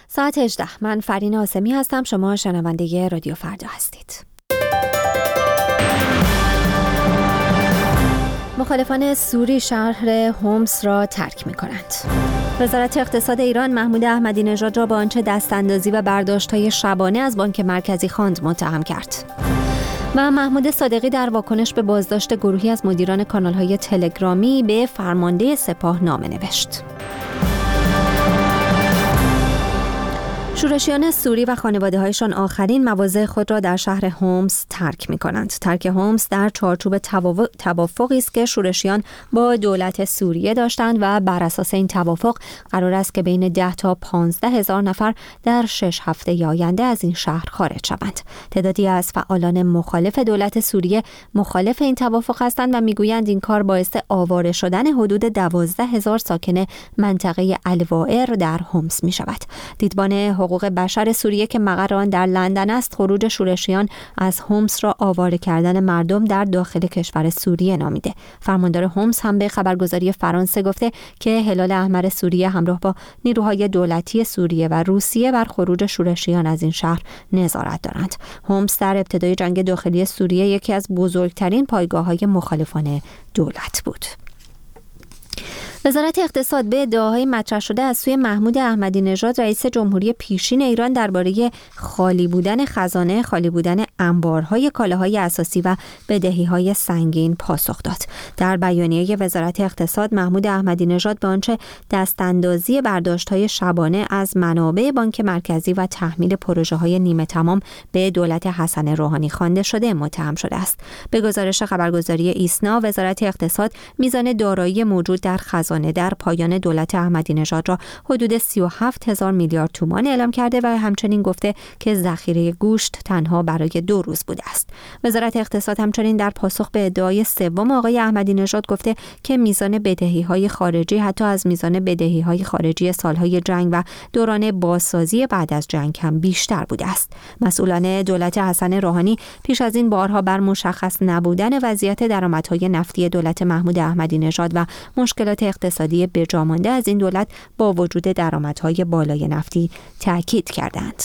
ساعت 18. من فرین آسمی هستم. شما شنونده رادیو فردا هستید. مخالفان سوری شهر هومس را ترک می‌کنند. وزارت اقتصاد ایران محمود احمدی نژاد را با آنچه دستاندازی و برداشت‌های شبانه از بانک مرکزی خواند متهم کرد. و محمود صادقی در واکنش به بازداشت گروهی از مدیران کانال‌های تلگرامی به فرمانده سپاه نامه نوشت. شورشیان سوری و خانواده‌هایشان آخرین مواضع خود را در شهر هومس ترک می‌کنند. ترک هومس در چارچوب توافقی است که شورشیان با دولت سوریه داشتند و بر اساس این توافق قرار است که بین 10 تا 15 هزار نفر در 6 هفته آینده از این شهر خارج شوند. تعدادی از فعالان مخالف دولت سوریه مخالف این توافق هستند و می‌گویند این کار باعث آواره شدن حدود 12 هزار ساکن منطقه الوایر در هومس می‌شود. دیدبان حقوق بشر سوریه که مقر آن در لندن است، خروج شورشیان از هومس را آواره کردن مردم در داخل کشور سوریه نامیده. فرماندار هومس هم به خبرگزاری فرانسه گفته که هلال احمر سوریه همراه با نیروهای دولتی سوریه و روسیه بر خروج شورشیان از این شهر نظارت دارند. هومس در ابتدای جنگ داخلی سوریه یکی از بزرگترین پایگاه‌های مخالفان دولت بود. وزارت اقتصاد به ادعاهای مطرح شده از سوی محمود احمدی نژاد رئیس جمهوری پیشین ایران درباره خالی بودن خزانه، خالی بودن انبارهای کالاهای اساسی و بدهی‌های سنگین پاسخ داد. در بیانیه وزارت اقتصاد محمود احمدی نژاد به آنچه دستاندازی برداشت‌های شبانه از منابع بانک مرکزی و تحمیل پروژه‌های نیمه تمام به دولت حسن روحانی خوانده شده متهم شده است. به گزارش خبرگزاری ایسنا، وزارت اقتصاد میزان دارایی موجود در خزانه در پایان دولت احمدی نژاد را حدود 37 هزار میلیارد تومان اعلام کرده و همچنین گفته که ذخیره گوشت تنها برای 2 روز بوده است. وزارت اقتصاد همچنین در پاسخ به ادعای سوم آقای احمدی نژاد گفته که میزان بدهی‌های خارجی حتی از میزان بدهی‌های خارجی سالهای جنگ و دوران بازسازی بعد از جنگ هم بیشتر بوده است. مسئولان دولت حسن روحانی پیش از این بارها بر مشخص نبودن وضعیت درآمدهای نفتی دولت محمود احمدی نژاد و مشکلات اقتصادی بجامانده از این دولت با وجود درآمدهای بالای نفتی تاکید کردند.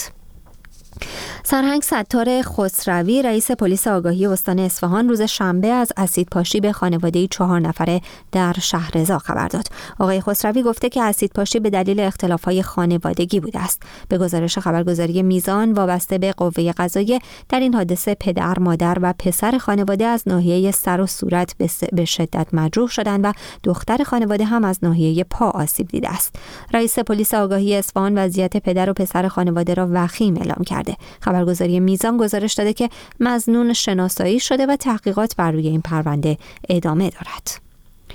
سرهنگ ستار خسروی رئیس پلیس آگاهی استان اصفهان روز شنبه از اسیدپاشی به خانواده 4 نفره در شهرضا خبر داد. آقای خسروی گفته که اسیدپاشی به دلیل اختلافات خانوادگی بوده است. به گزارش خبرگزاری میزان وابسته به قوه قضاییه در این حادثه پدر، مادر و پسر خانواده از ناحیه سر و صورت به شدت مجروح شدند و دختر خانواده هم از ناحیه پا آسیب دیده است. رئیس پلیس آگاهی اصفهان وضعیت پدر و پسر خانواده را وخیم اعلام کرده. خبرگزاری میزان گزارش داده که مظنون شناسایی شده و تحقیقات بر روی این پرونده ادامه دارد.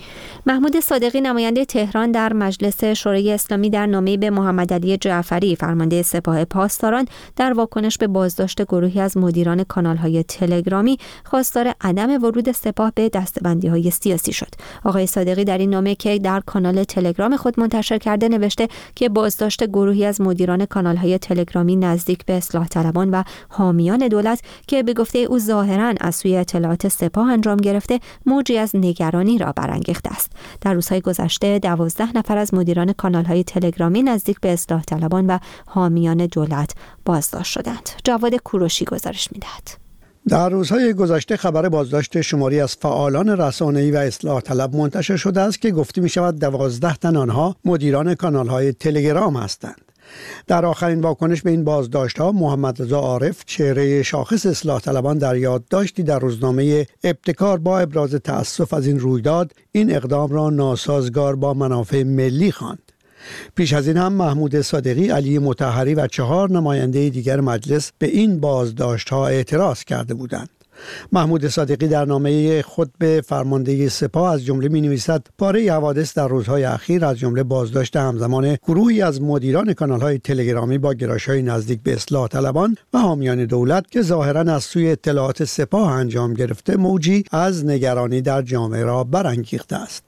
محمود صادقی نماینده تهران در مجلس شورای اسلامی در نامه‌ای به محمد علی جعفری فرمانده سپاه پاسداران در واکنش به بازداشت گروهی از مدیران کانال‌های تلگرامی خواستار عدم ورود سپاه به دسته‌بندی‌های سیاسی شد. آقای صادقی در این نامه که در کانال تلگرام خود منتشر کرده نوشته که بازداشت گروهی از مدیران کانال‌های تلگرامی نزدیک به اصلاح طلبان و حامیان دولت که به گفته او ظاهراً از سوی اطلاعات سپاه انجام گرفته موجی از نگرانی را برانگیخته است. در روزهای گذشته 12 نفر از مدیران کانال‌های تلگرامی نزدیک به اصلاح طلبان و حامیان دولت بازداشت شدند. جواد کوروشی گزارش می‌دهد. در روزهای گذشته خبر بازداشت شماری از فعالان رسانه‌ای و اصلاح طلب منتشر شده است که گفته می‌شود 12 تن آنها مدیران کانال‌های تلگرام هستند. در آخرین واکنش به این بازداشت‌ها محمد رضا عارف چهره شاخص اصلاح طلبان در یادداشتی در روزنامه ابتکار با ابراز تأسف از این رویداد این اقدام را ناسازگار با منافع ملی خواند. پیش از این هم محمود صادقی، علی مطهری و 4 نماینده دیگر مجلس به این بازداشت‌ها اعتراض کرده بودند. محمود صادقی در نامه خود به فرمانده سپاه از جمله می‌نویسد پاره حوادث در روزهای اخیر از جمله بازداشت همزمان گروهی از مدیران کانال‌های تلگرامی با گرایش‌های نزدیک به اصلاح طلبان و حامیان دولت که ظاهراً از سوی اطلاعات سپاه انجام گرفته موجی از نگرانی در جامعه را برانگیخته است.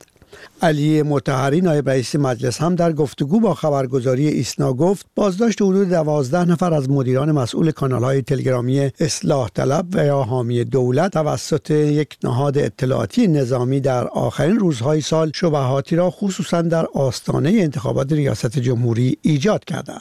علی مطهری نایب رئیس مجلس هم در گفتگو با خبرگزاری ایسنا گفت بازداشت حدود 12 نفر از مدیران مسئول کانال‌های تلگرامی اصلاح طلب و یا حامی دولت توسط یک نهاد اطلاعاتی نظامی در آخرین روزهای سال شبهاتی را خصوصا در آستانه انتخابات ریاست جمهوری ایجاد کرده است.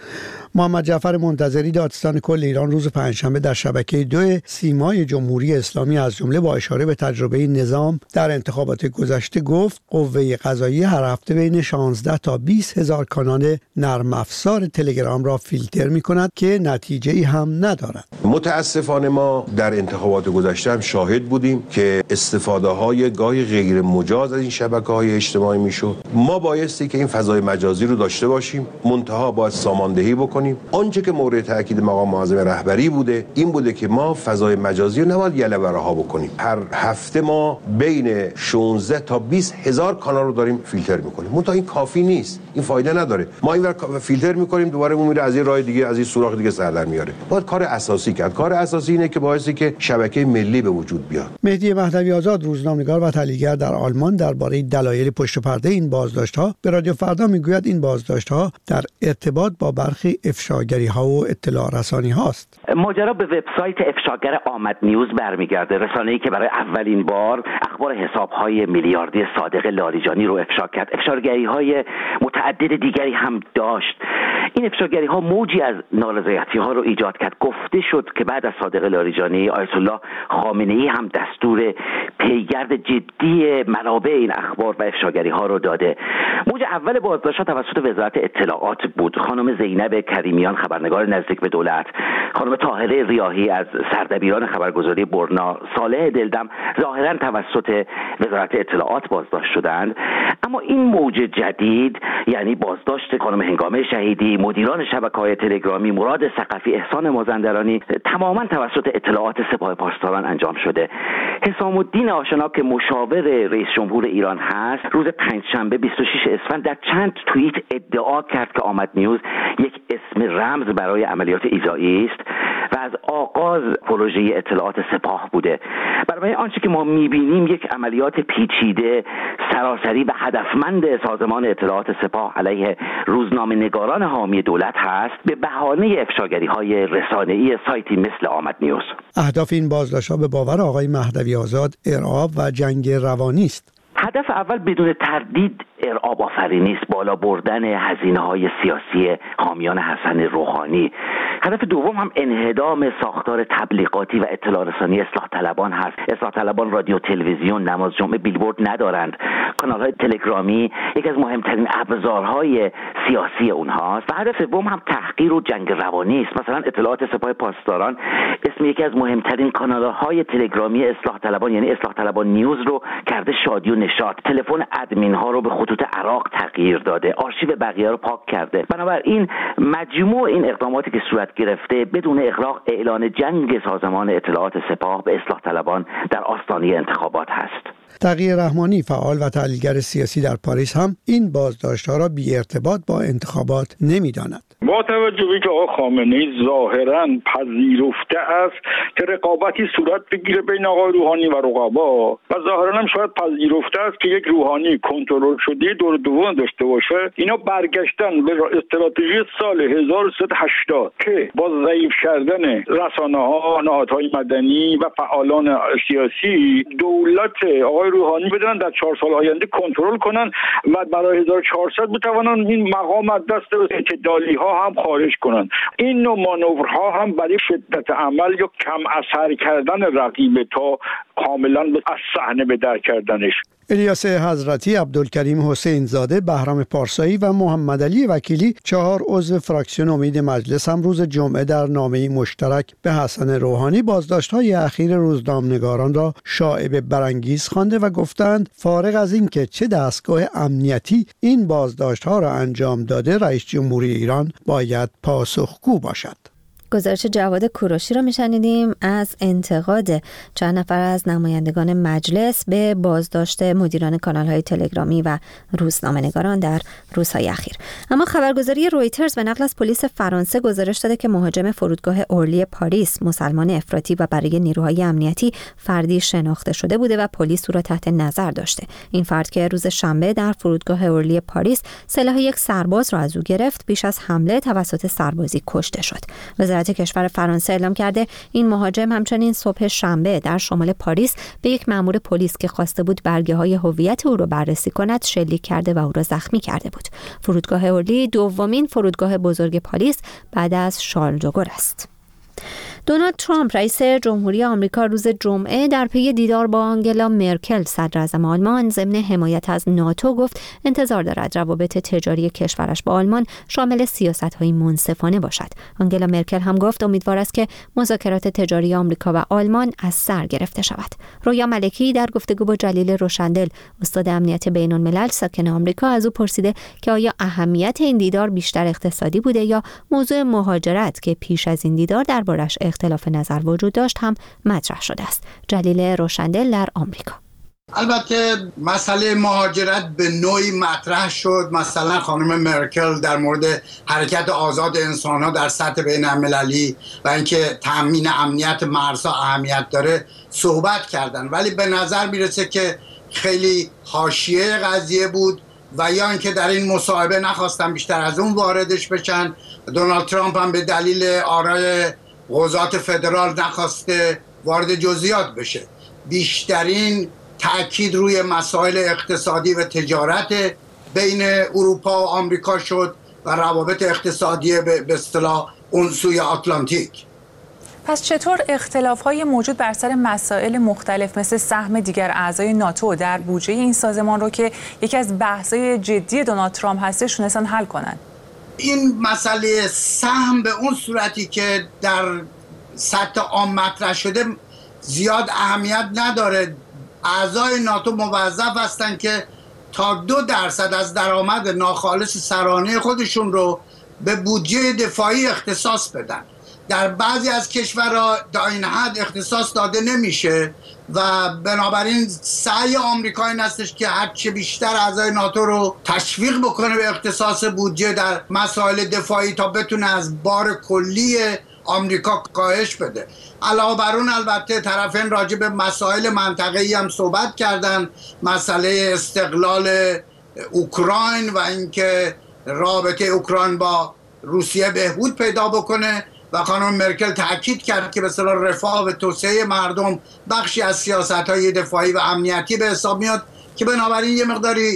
محمد جعفر منتظری، دادستان کل ایران، روز پنجشنبه در شبکه 2 سیمای جمهوری اسلامی از جمله با اشاره به تجربه نظام در انتخابات گذشته گفت قوه قضاییه هر هفته بین 16 تا 20 هزار کانال نرم افزار تلگرام را فیلتر می‌کند که نتیجه‌ای هم ندارد. متاسفانه ما در انتخابات گذشته هم شاهد بودیم که استفاده‌های گاهی غیر مجاز از این شبکه‌های اجتماعی میشد. ما بایستی که این فضای مجازی رو داشته باشیم، منتها باید ساماندهی بکنیم. آنچه که مورد تاکید مقام معظم رهبری بوده این بوده که ما فضای مجازی رو نباید یله‌بر رها بکنیم. هر هفته ما بین 16 تا 20 هزار کانال رو داریم فیلتر می‌کنیم. منتها این کافی نیست. این فایده نداره. ما اینور فیلتر می‌کنیم، دوباره اون میره از این راه دیگه، از این سوراخ دیگه سر در میاره. باید کار اساسی کرد. کار اساسی اینه که باعثی که شبکه ملی به وجود بیاد. مهدی مهدوی آزاد، روزنامه‌نگار و تحلیلگر در آلمان، درباره دلایل پشت پرده این بازداشت‌ها به رادیو فردا میگوید این بازداشت‌ها در ارتباط با برخی افشاگری‌ها و اطلاع رسانی‌هاست. ماجرا به وبسایت افشاگر آمد نیوز برمیگرده، رسانه‌ای که برای اولین بار اخبار حساب‌های میلیاردی صادق لاریجانی رو افشا کرد. افشاگری‌های متعدد دیگری هم داشت. این افشاگری‌ها موجی از نارضایتی‌ها رو ایجاد کرد. گفته شد که بعد از صادق لاریجانی آیت الله خامنه‌ای هم دستور پیگرد جدی منابع این اخبار و افشاگری‌ها رو داده. موج اول بازداشت‌ها توسط وزارت اطلاعات بود. خانم زینب کریمیان، خبرنگار نزدیک به دولت، خانم طاهره ریاحی از سردبیران خبرگزاری برنا، صالح دلدم ظاهراً توسط وزارت اطلاعات بازداشت شدند. اما این موج جدید، یعنی بازداشت خانم هنگامه شهیدی، مدیران شبکه‌های تلگرامی مراد ثقفی، احسان مازندرانی، تماماً توسط اطلاعات سپاه پاسداران انجام شده. حسام الدین آشنا که مشاور رئیس جمهور ایران هست، روز پنجشنبه 26 اسفند در چند توییت ادعا کرد که آمد نیوز یک اسم رمز برای عملیات ایذایی است و از آغاز پروژه اطلاعات سپاه بوده. برای آنچه که ما می‌بینیم یک عملیات پیچیده، سراسری و هدفمند سازمان اطلاعات سپاه علیه روزنامه‌نگاران حامی دولت هست به بهانه افشاگری‌های رسانه‌ای سایتی مثل آمد نیوز. اهداف این بازداشت‌ها به باور آقای مهدوی آزاد ارعاب و جنگ روانی است. هدف اول بدون تردید ارعاب آفرینی است، بالا بردن هزینه‌های سیاسی حامیان حسن روحانی. هدف دوم هم انهدام ساختار تبلیغاتی و اطلاع رسانی اصلاح طلبان هست. اصلاح طلبان رادیو، تلویزیون، نماز جمعه، بیلبورد ندارند. کانال‌های تلگرامی یکی از مهمترین ابزارهای سیاسی اونهاست. و هدف سوم هم تحقیر و جنگ روانی است. مثلا اطلاعات سپاه پاسداران اسم یکی از مهمترین کانال‌های تلگرامی اصلاح طلبان، یعنی اصلاح طلبان نیوز، رو کرده شادی و نشاط. تلفن ادمین ها رو به خطوط عراق تغییر داده، آرشیو بقیه رو پاک کرده. بنابراین مجموع این اقداماتی که صورت گرفته بدون اغراق اعلان جنگ سازمان اطلاعات سپاه به اصلاح طلبان در آستانه انتخابات هست. تقی رحمانی، فعال و تحلیلگر سیاسی در پاریس، هم این بازداشت‌ها را بی ارتباط با انتخابات نمی‌داند. با توجه به اینکه آقای خامنه‌ای ظاهراً پذیرفته است که رقابتی صورت بگیره بین آقای روحانی و رقبا و ظاهراً هم شاید پذیرفته است که یک روحانی کنترل شده دور دوم داشته باشه، اینا برگشتن به استراتژی سال 1380 که با ضعیف کردن رسانه‌ها، نهادهای مدنی و فعالان سیاسی دولت آقای روحانی بدن در 4 سال آینده کنترل کنن و برای 1400 بتوانن این مقام از دست اعتدالی‌ها هم خارج کنن. این نوع مانورها هم برای شدت عمل یا کم اثر کردن رقیب تا کاملا از صحنه به در کردنش. الیاس حضرتی، عبدالکریم حسین زاده، بهرام پارسایی و محمد علی وکیلی، 4 عضو فراکسیون امید مجلس، هم روز جمعه در نامه‌ای مشترک به حسن روحانی بازداشت‌های اخیر روزنامه‌نگاران را شایعه برانگیز خوانده و گفتند فارغ از این که چه دستگاه امنیتی این بازداشت‌ها را انجام داده، رئیس جمهوری ایران باید پاسخگو باشد. گزارش جواد کوروشی رو میشنیدیم از انتقاد چند نفر از نمایندگان مجلس به بازداشت مدیران کانال‌های تلگرامی و روزنامه‌نگاران در روزهای اخیر. اما خبرگزاری رویترز به نقل از پلیس فرانسه گزارش داده که مهاجم فرودگاه اورلی پاریس مسلمان افراطی و برای نیروهای امنیتی فردی شناخته شده بوده و پلیس او را تحت نظر داشته. این فرد که روز شنبه در فرودگاه اورلی پاریس سلاح یک سرباز را از او گرفت، پیش از حمله توسط سربازی کشته شد. وزارت وزارت کشور فرانسه اعلام کرده این مهاجم همچنین صبح شنبه در شمال پاریس به یک مأمور پلیس که خواسته بود برگه‌های هویت او را بررسی کند شلیک کرده و او را زخمی کرده بود. فرودگاه اورلی دومین فرودگاه بزرگ پاریس بعد از شارل دوگل است. دونالد ترامپ رئیس جمهوری آمریکا روز جمعه در پی دیدار با آنگلا مرکل صدراعظم آلمان ضمن حمایت از ناتو گفت انتظار دارد روابط تجاری کشورش با آلمان شامل سیاست‌های منصفانه باشد. آنگلا مرکل هم گفت امیدوار است که مذاکرات تجاری آمریکا و آلمان از سر گرفته شود. رویا ملکی در گفتگو با جلیل روشندل استاد امنیت بین‌الملل ساکن آمریکا از او پرسیده که آیا اهمیت این دیدار بیشتر اقتصادی بوده یا موضوع مهاجرت که پیش از این دیدار دربارش اختلاف نظر وجود داشت هم مطرح شده است. جلیل روشندل در آمریکا: البته مسئله مهاجرت به نوعی مطرح شد. مثلا خانم مرکل در مورد حرکت آزاد انسان‌ها در سطح بین‌المللی و اینکه تامین امنیت مرزها اهمیت داره صحبت کردن، ولی به نظر میرسه که خیلی حاشیه قضیه بود و یا اینکه در این مصاحبه نخواستن بیشتر از اون واردش بشن. دونالد ترامپ هم به دلیل آرای قضات فدرال نخواسته وارد جزئیات بشه. بیشترین تأکید روی مسائل اقتصادی و تجارت بین اروپا و آمریکا شد و روابط اقتصادی به اصطلاح اون سوی آتلانتیک. پس چطور اختلاف‌های موجود بر سر مسائل مختلف مثل سهم دیگر اعضای ناتو در بودجه این سازمان رو که یکی از بحث‌های جدی دونالد ترامپ هستش تونستن حل کنن؟ این مسئله سهم به اون صورتی که در سطح عام مطرح شده زیاد اهمیت نداره. اعضای ناتو موظف هستند که تا 2% از درآمد ناخالص سرانه خودشون رو به بودجه دفاعی اختصاص بدن. در بعضی از کشورها تا این حد اختصاص داده نمیشه و بنابراین سعی آمریکا این هستش که هرچه بیشتر اعضای ناتو رو تشویق بکنه به اختصاص بودجه در مسائل دفاعی تا بتونه از بار کلی آمریکا کاهش بده. علاوه بر اون البته طرفین راجع به مسائل منطقه‌ای هم صحبت کردن، مسئله استقلال اوکراین و اینکه رابطه اوکراین با روسیه بهبود پیدا بکنه و خانم مرکل تاکید کرد که به اصطلاح رفاه و توسعه مردم بخشی از سیاست‌های دفاعی و امنیتی به حساب میاد که بنابراین یه مقداری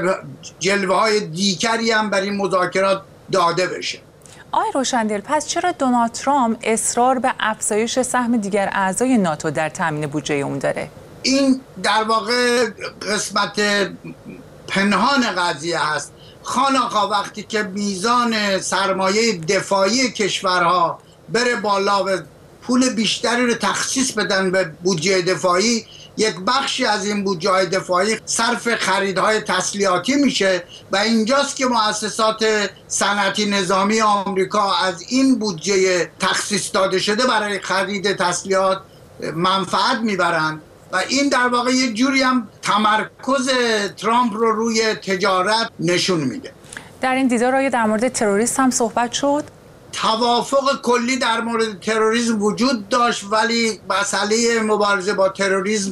جلوه‌های دیگری هم برای مذاکرات داده بشه. آقای روشندل، پس چرا دونالد ترامپ اصرار به افزایش سهم دیگر اعضای ناتو در تامین بودجه اون داره؟ این در واقع قسمت پنهان قضیه هست. خانقا وقتی که میزان سرمایه دفاعی کشورها بره بالا و پول بیشتری رو تخصیص بدن به بودجه دفاعی، یک بخشی از این بودجه دفاعی صرف خریدهای تسلیحاتی میشه و اینجاست که مؤسسات صنعتی نظامی آمریکا از این بودجه تخصیص داده شده برای خرید تسلیحات منفعت میبرند و این در واقع یه جوری هم تمرکز ترامپ رو روی تجارت نشون میده. در این دیدار در مورد تروریسم هم صحبت شد؟ توافق کلی در مورد تروریسم وجود داشت، ولی مسئله مبارزه با تروریسم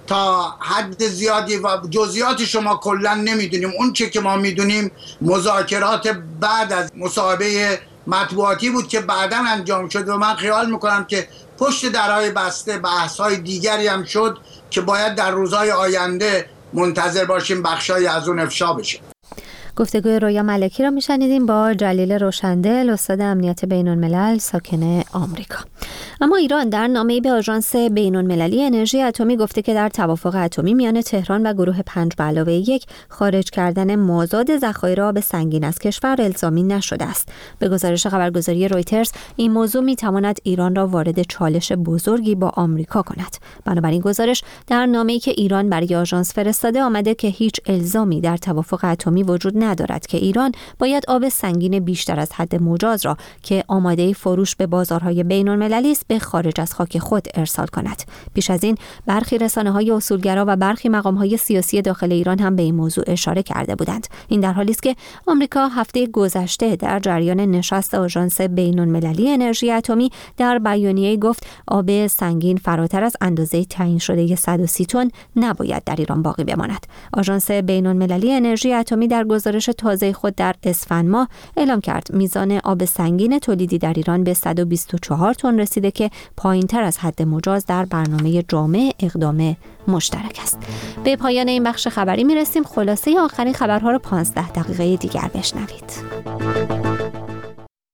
تا حد زیادی و جزئیات شما کلا نمیدونیم. اون چه که ما میدونیم مذاکرات بعد از مصاحبه مطبوعاتی بود که بعداً انجام شد و من خیال میکنم که پشت درهای بسته بحث‌های دیگری هم شد که باید در روزهای آینده منتظر باشیم بخشای از اون افشا بشه. گفتگوی رویا ملکی را میشنیدیم با جلیل روشندل استاد امنیت بین‌الملل ساکن آمریکا. اما ایران در نامه‌ای به آژانس بین‌المللی انرژی اتمی گفته که در توافق اتمی میان تهران و گروه 5+1 خارج کردن مازاد ذخایر آب سنگین از کشور الزامی نشده است. به گزارش خبرگزاری رویترز این موضوع میتواند ایران را وارد چالش بزرگی با آمریکا کند. بنابراین گزارش در نامه‌ای که ایران برای آژانس فرستاده آمده که هیچ الزامی در توافق اتمی وجود ندارد که ایران باید آب سنگین بیشتر از حد مجاز را که آماده فروش به بازارهای بین‌المللی است به خارج از خاک خود ارسال کند. پیش از این برخی رسانه‌های اصولگرا و برخی مقام‌های سیاسی داخل ایران هم به این موضوع اشاره کرده بودند. این در حالی است که آمریکا هفته گذشته در جریان نشست آژانس بین‌المللی انرژی اتمی در بیانیه‌ای گفت آب سنگین فراتر از اندازه تعیین شده 130 تن نباید در ایران باقی بماند. آژانس بین‌المللی انرژی اتمی در گزارش گزارش تازه خود در اسفند ماه اعلام کرد میزان آب سنگین تولیدی در ایران به 124 تن رسیده که پایین‌تر از حد مجاز در برنامه جامع اقدام مشترک است. به پایان این بخش خبری میرسیم. خلاصه آخرین خبرها رو 15 دقیقه دیگر بشنوید.